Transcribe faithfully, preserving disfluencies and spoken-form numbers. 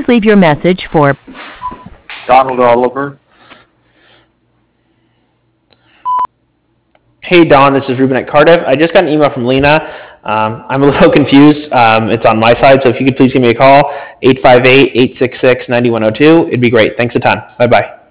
Please leave your message for Donald Oliver. Hey, Don, this is Ruben at Cardiff. I just got an email from Lena. Um, I'm a little confused. Um, it's on my side, so if you could please give me a call, eight five eight, eight six six, nine one zero two. It'd be great. Thanks a ton. Bye-bye.